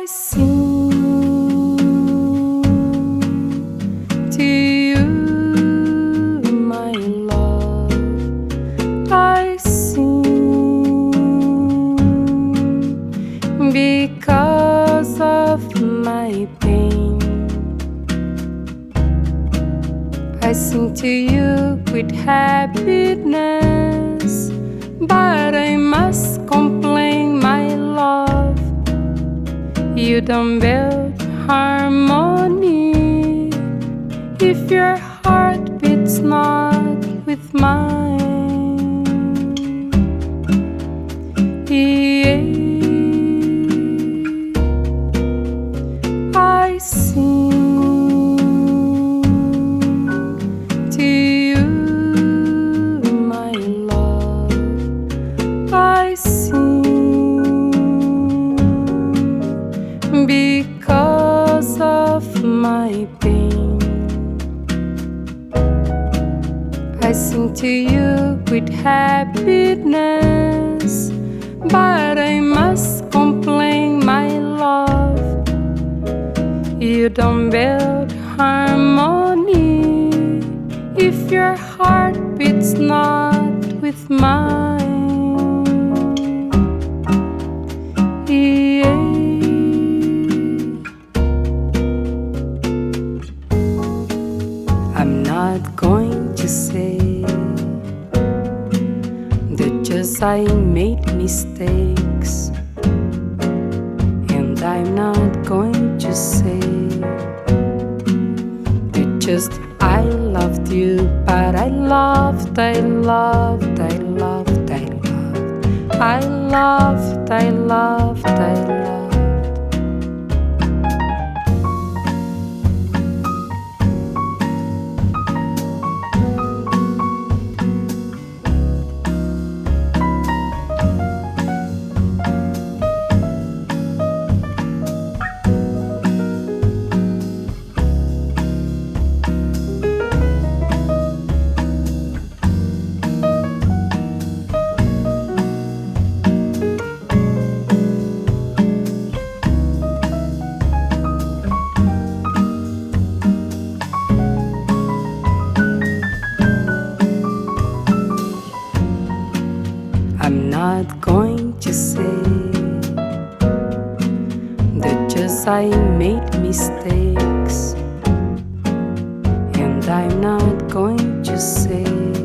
I sing to you, my love. I sing because of my pain. I sing to you with happiness, but I must complain, my love. You don't build harmony if your heart beats not with mine. Yeah. I sing to you, my love. I sing because of my pain. I sing to you with happiness, but I must complain, my love. You don't build harmony if your heart beats not with mine. Yeah. I'm not going to say that just I made mistakes, and I'm not going to say that just I loved you, but I loved, I loved, I loved, I loved, I loved, I loved, I loved. I'm not going to say that just I made mistakes, and I'm not going to say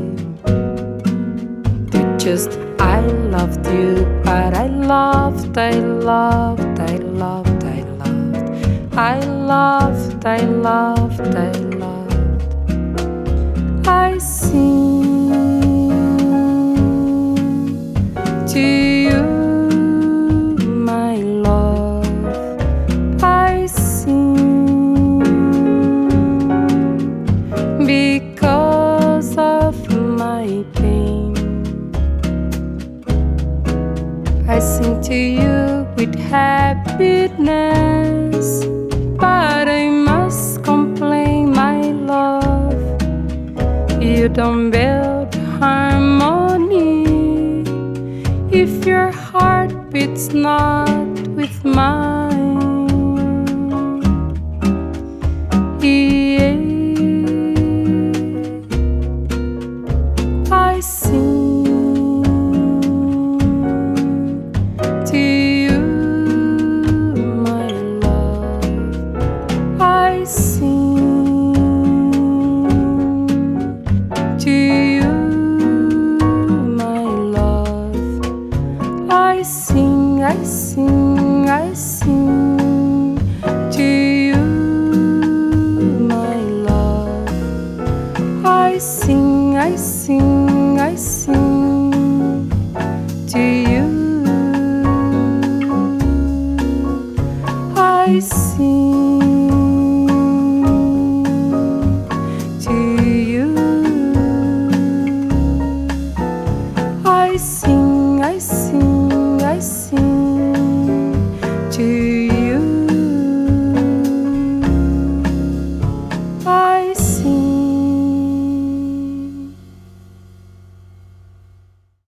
that just I loved you, but I loved, I loved, I loved, I loved, I loved, I loved, I loved. I sing to you, my love. I sing because of my pain. I sing to you with happiness, but I must complain, my love. You don't build harmony if your heart beats not with mine. Yeah. I sing to you, my love. I sing to you, my love. I sing, I sing, I sing.